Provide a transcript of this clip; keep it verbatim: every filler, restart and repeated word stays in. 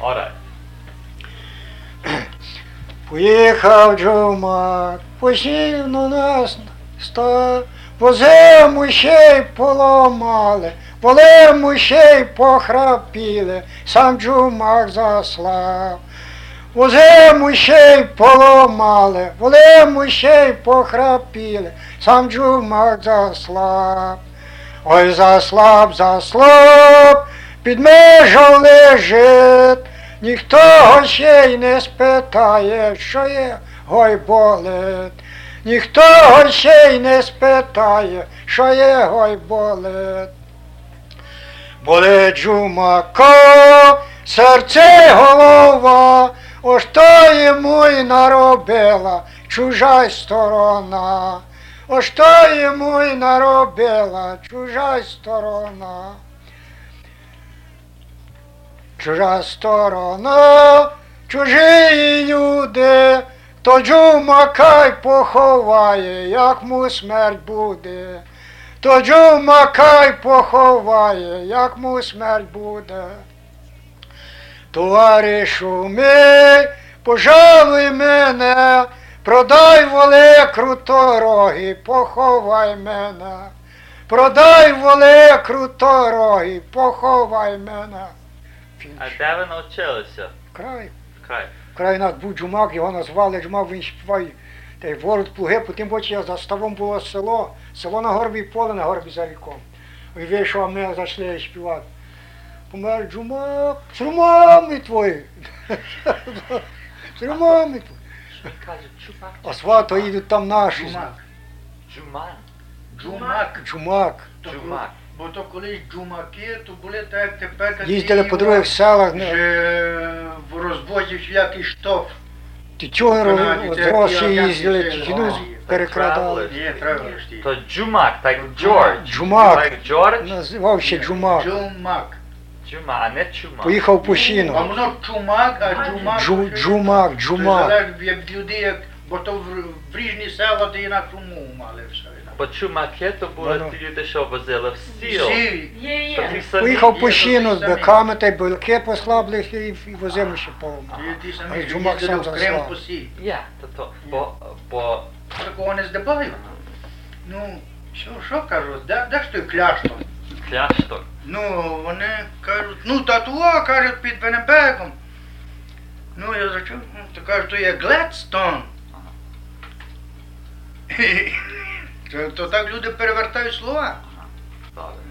Alright. Поїхав Джумак, посів на нас ста, возимо ще й поламали, волимо ще й похрапіли, сам Джумак заслав. Возимо ще й поламали, волимо ще й похрапіли, сам Джумак заслав. Ой, заслаб, заслаб, під межом лежить, ніхто ще й не спитає, що є, гой болить. Ніхто ще й не спитає, що є, гой болить. Болить Джумака, серце голова, ось то йому й наробила чужа сторона. Ось то йому й наробила чужа сторона. Чужа сторона, чужі люди, то Джумака й поховає, як му смерть буде. То Джумака й поховає, як му смерть буде. Товаришу мій, пожалуй мене, продай воли крутороги, поховай мене. Продай воли крутороги, поховай мене. А де ви навчилися? Край. Край. Край нас був Джумак, його назвали Джумак, він співає. Та й ворот плуги, потім бачив, за ставом було село, село на горбі, поле на горбі за ріком. І вийшов, а ми зайшли співати. Помер Джумак, з румами твої. З румами твої. Що він каже? Чумак? А свато їдуть там наші. Джумак. Джуман. Джумак. Джумак. То Джумак. Бо то колись джумаки, то були так, як тепер Їздили по других селах. Вже в розвозі всякий штоф. Ті чого Канаді, це гроші як їздили, це, тіну а, перекрадали. Є, треба ж То Джумак, так Джордж. Джумак. Так Джордж? Називав ще Джумак. Джумак. Джума, а не Чумак. Поїхав по А Щіну. воно чумак, а джумак. Джу- Джумак, То Джумак. залежить від людей, як, бо то в, в різні села, де інакшу мову мали все. Бо чумаки то були Ну-ну. ті люди, що возили в сіл. Всі. Є, Такі є. самі. Поїхав по Є, Щіну з такі самі. биками, та й билки послабли і, і возимо ще поламали. Є ті А самі, й що Джумак їздили сам в Крим заслав. по сі. Я, то то. Бо, бо, Такого не здибають. Ну, що, що кажуть, де, де ж той кляштор? кляштор. Ну, вони кажуть, ну татуа, кажуть, під Венебеком. Ну, я зачув, ну, то кажуть, то є Гледстон. То, то так люди перевертають слова. Добре.